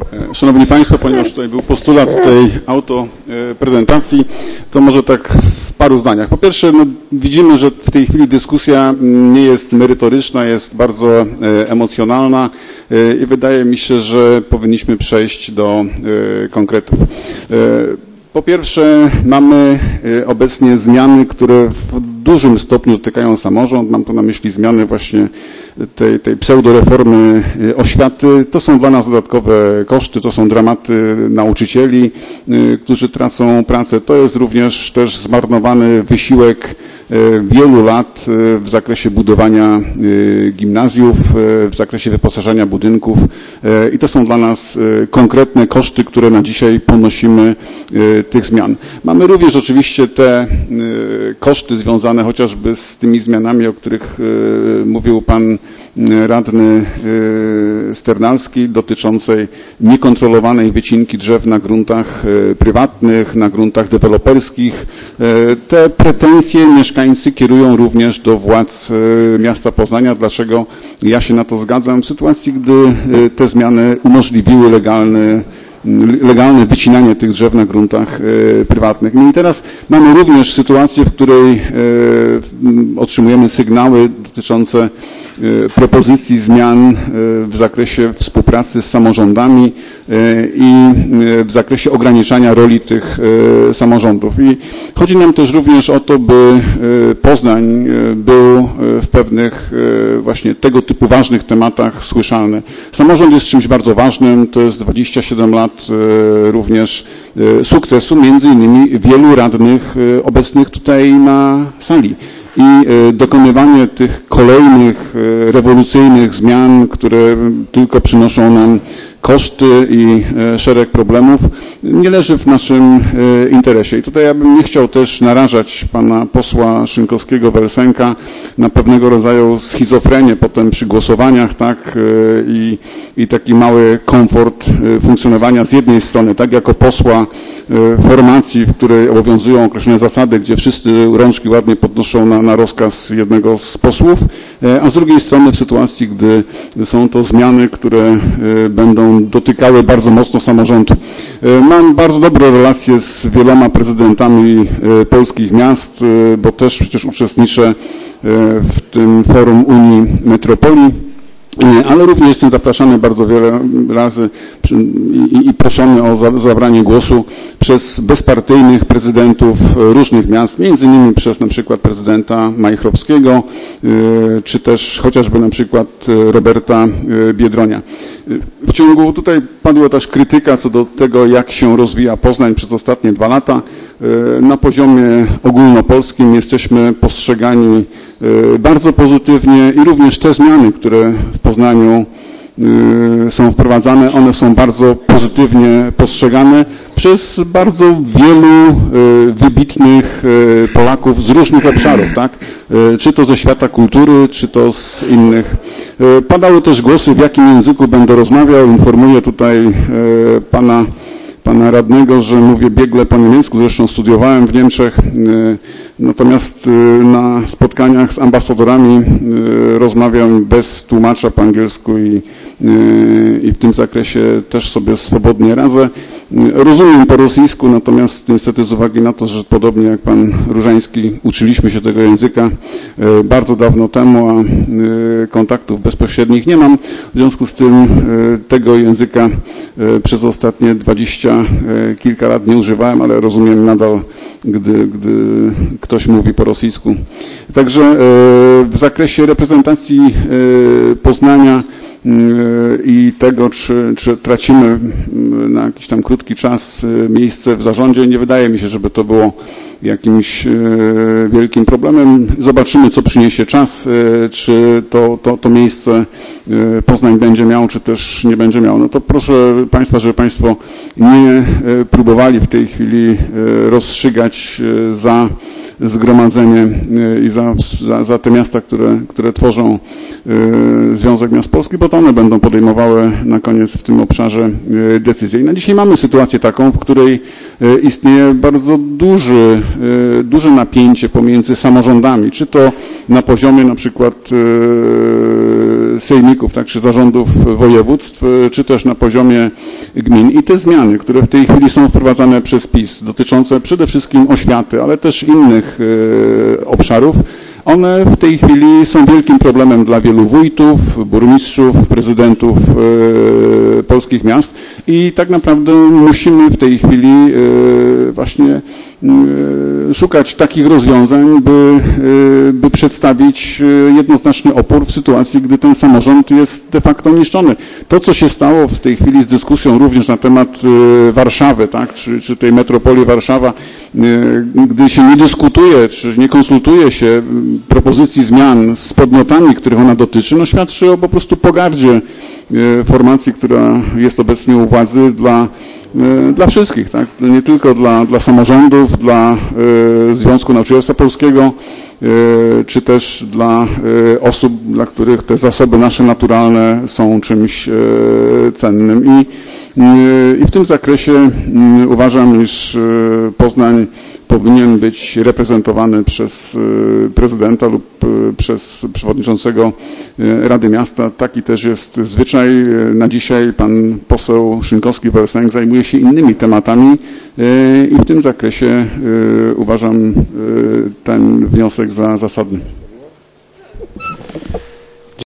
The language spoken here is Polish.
Szanowni Państwo, ponieważ tutaj był postulat tej autoprezentacji, to może tak w paru zdaniach. Po pierwsze, widzimy, że w tej chwili dyskusja nie jest merytoryczna, jest bardzo emocjonalna i wydaje mi się, że powinniśmy przejść do konkretów. Po pierwsze, mamy obecnie zmiany, które w dużym stopniu dotykają samorząd. Mam tu na myśli zmiany właśnie tej pseudoreformy oświaty. To są dla nas dodatkowe koszty, to są dramaty nauczycieli, którzy tracą pracę. To jest również też zmarnowany wysiłek wielu lat w zakresie budowania gimnazjów, w zakresie wyposażenia budynków i to są dla nas konkretne koszty, które na dzisiaj ponosimy tych zmian. Mamy również oczywiście te koszty związane chociażby z tymi zmianami, o których mówił pan radny Sternalski, dotyczącej niekontrolowanej wycinki drzew na gruntach prywatnych, na gruntach deweloperskich. Te pretensje mieszkańcy kierują również do władz miasta Poznania. Dlaczego ja się na to zgadzam? W sytuacji, gdy te zmiany umożliwiły legalne wycinanie tych drzew na gruntach prywatnych. No i teraz mamy również sytuację, w której otrzymujemy sygnały dotyczące propozycji zmian w zakresie współpracy z samorządami i w zakresie ograniczania roli tych samorządów. I chodzi nam też również o to, by Poznań był w pewnych właśnie tego typu ważnych tematach słyszalny. Samorząd jest czymś bardzo ważnym, to jest 27 lat również sukcesu, między innymi wielu radnych obecnych tutaj na sali. I dokonywanie tych kolejnych rewolucyjnych zmian, które tylko przynoszą nam koszty i szereg problemów, nie leży w naszym interesie. I tutaj ja bym nie chciał też narażać pana posła Szynkowskiego-Welsenka na pewnego rodzaju schizofrenię potem przy głosowaniach, tak, i taki mały komfort funkcjonowania z jednej strony, tak, jako posła formacji, w której obowiązują określone zasady, gdzie wszyscy rączki ładnie podnoszą na rozkaz jednego z posłów, a z drugiej strony w sytuacji, gdy są to zmiany, które będą dotykały bardzo mocno samorządu. Mam bardzo dobre relacje z wieloma prezydentami polskich miast, bo też przecież uczestniczę w tym forum Unii Metropolii. Ale również jestem zapraszany bardzo wiele razy i proszony o zabranie głosu przez bezpartyjnych prezydentów różnych miast, między innymi przez na przykład prezydenta Majchrowskiego, czy też chociażby na przykład Roberta Biedronia. Tutaj padła też krytyka co do tego, jak się rozwija Poznań przez ostatnie 2 lata. Na poziomie ogólnopolskim jesteśmy postrzegani bardzo pozytywnie i również te zmiany, które w Poznaniu są wprowadzane, one są bardzo pozytywnie postrzegane przez bardzo wielu wybitnych Polaków z różnych obszarów, tak? Czy to ze świata kultury, czy to z innych. Padały też głosy, w jakim języku będę rozmawiał. Informuję tutaj pana radnego, że mówię biegle po niemiecku, zresztą studiowałem w Niemczech, natomiast na spotkaniach z ambasadorami rozmawiam bez tłumacza po angielsku i w tym zakresie też sobie swobodnie radzę. Rozumiem po rosyjsku, natomiast niestety z uwagi na to, że podobnie jak pan Różański uczyliśmy się tego języka bardzo dawno temu, a kontaktów bezpośrednich nie mam, w związku z tym tego języka przez ostatnie 20 kilka lat nie używałem, ale rozumiem nadal, gdy ktoś mówi po rosyjsku. Także w zakresie reprezentacji Poznania i tego, czy tracimy na jakiś tam krótki czas miejsce w zarządzie, nie wydaje mi się, żeby to było jakimś wielkim problemem. Zobaczymy, co przyniesie czas, czy to miejsce Poznań będzie miał, czy też nie będzie miał. No to proszę Państwa, żeby Państwo nie próbowali w tej chwili rozstrzygać za zgromadzenie i za te miasta, które tworzą Związek Miast Polskich, bo to one będą podejmowały na koniec w tym obszarze decyzje. I na dzisiaj mamy sytuację taką, w której istnieje bardzo duże napięcie pomiędzy samorządami, czy to na poziomie na przykład sejmików, tak, czy zarządów województw, czy też na poziomie gmin. I te zmiany, które w tej chwili są wprowadzane przez PiS, dotyczące przede wszystkim oświaty, ale też innych obszarów, one w tej chwili są wielkim problemem dla wielu wójtów, burmistrzów, prezydentów polskich miast i tak naprawdę musimy w tej chwili właśnie szukać takich rozwiązań, by przedstawić jednoznaczny opór w sytuacji, gdy ten samorząd jest de facto niszczony. To, co się stało w tej chwili z dyskusją również na temat Warszawy, tak, czy tej metropolii Warszawa, gdy się nie dyskutuje, czy nie konsultuje się propozycji zmian z podmiotami, których ona dotyczy, no świadczy o po prostu pogardzie formacji, która jest obecnie u władzy dla wszystkich, tak? Nie tylko dla samorządów, dla Związku Nauczycielstwa Polskiego, czy też dla osób, dla których te zasoby nasze naturalne są czymś cennym. I w tym zakresie uważam, iż Poznań powinien być reprezentowany przez prezydenta lub przez przewodniczącego Rady Miasta. Taki też jest zwyczaj. Na dzisiaj pan poseł Szynkowski-Welsenk zajmuje się innymi tematami i w tym zakresie uważam ten wniosek za zasadny.